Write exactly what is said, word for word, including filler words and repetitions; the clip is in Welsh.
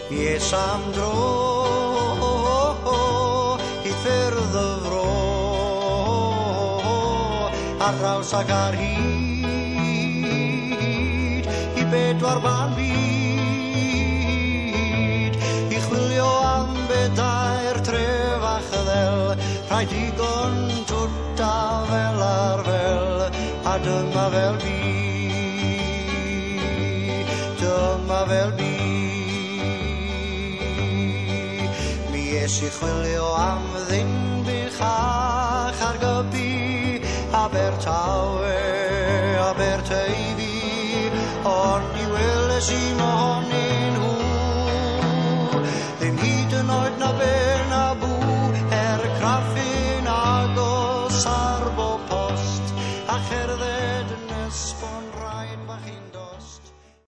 Ies am dro I ffyrdd y fro ar draws ac ar hyd I bedwar ban byd I chwilio am bedair trefach ddel rhaid digon twta fel ar fel a dyma fel fi dyma fel fi mi es I chwilio am ddyn bechach ar gybi Abertawe, Aberteifi ond I weles I mohonyn nhw ddim hyd yn oed na ben a bw er craffin agos ar bob post a cherdded yn esbon rhain fach un